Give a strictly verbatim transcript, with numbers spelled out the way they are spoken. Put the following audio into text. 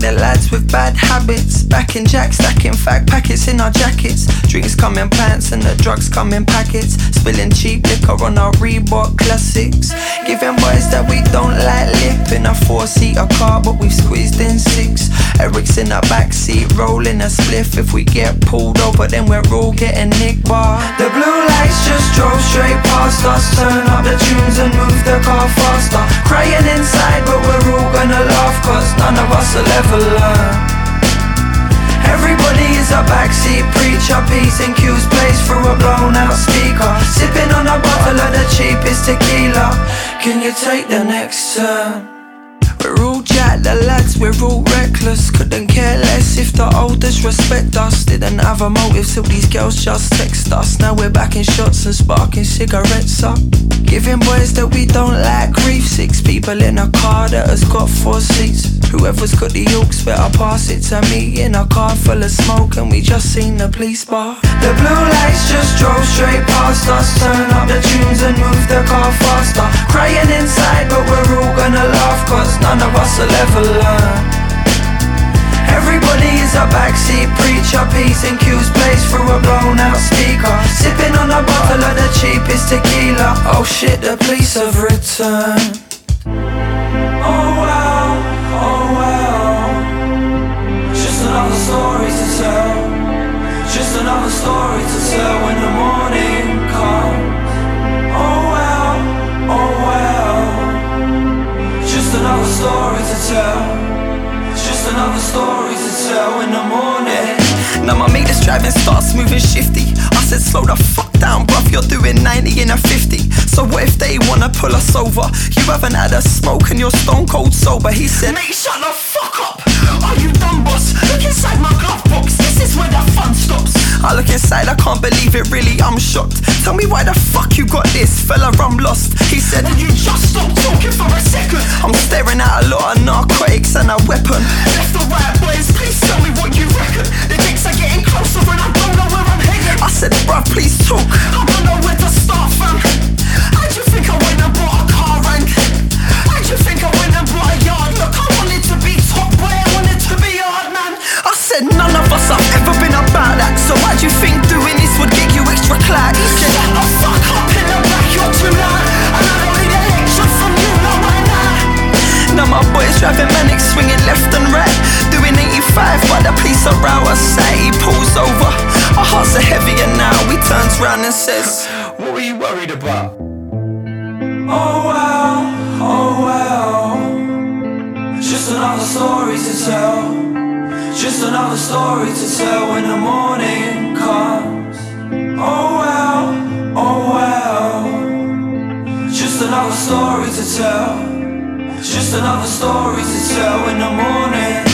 the lads with bad habits. Back in Jack, stacking fag packets in our jackets. Drinks come in pants and the drugs come in packets. Spilling cheap liquor on our Reebok classics. Giving boys that we don't like lip in a four-seater car, but we've squeezed in six. Eric's in the backseat rolling a spliff. If we get pulled over, then we're all getting nick bar. The blue lights just drove straight past us. Turn up the tunes and move the car faster. Crying inside, but we're all gonna laugh, cause none of us will ever learn. Everybody is a backseat preacher. P's and Q's plays through a blown out speaker. Sipping on a bottle of the cheapest tequila. Can you take the next turn? We're all jacked, the lads, we're all reckless. Couldn't care less if the oldest respect us. Didn't have a motive till these girls just text us. Now we're back in shots and sparking cigarettes up. Giving boys that we don't like grief. Six people in a car that has got four seats. Whoever's got the yolks better pass it to me. In a car full of smoke and we just seen the police bar. The blue lights just drove straight past us. Turn up the tunes and move the car faster. Crying inside, but we're all gonna laugh, cause none of us will ever learn. Everybody is a backseat preacher. P's and Q's plays through a blown out speaker. Sipping on a bottle of the cheapest tequila. Oh shit, the police have returned. Oh wow, oh wow. Just another story to tell. Just another story to tell when the morning comes. Oh wow, oh wow. Just another story to tell. Just another story to tell in the morning. Now my mate is driving starts moving shifty. I said slow the fuck down bruv, you're doing ninety in a fifty. So what if they wanna pull us over? You haven't had a smoke and you're stone cold sober. He said, mate, shut the fuck up. Are you dumb boss? Look inside my glove box, this is where the fun stops. I look inside, I can't believe it really, I'm shocked. Tell me why the fuck you got this, fella, I'm lost. He said, will you just stop talking for a second? I'm staring at a lot of narcotics and a weapon. Left or right boys, please tell me what you reckon. The drinks are getting closer and I don't know where I'm heading. I said, bruv, please talk, I don't know where to start from. How'd you think I went and bought a car rank? How'd you think I went and bought a yard? Look, I wanted to be top boy, I wanted to be hard man. I said none of us have ever been about that. So why'd you think doing this would get you extra clout? Shut the fuck up in the back, you're too loud. And I don't need a lecture from you, no right now. Now my boy's driving manic, swinging left and right, doing eighty-five, but the police are out of sight. He pulls over, our hearts are heavier now. He turns round and says, what were you worried about? Oh wow, oh wow. Just another story to tell. Just another story to tell when the morning comes. Oh wow, oh wow. Just another story to tell. Just another story to tell in the morning.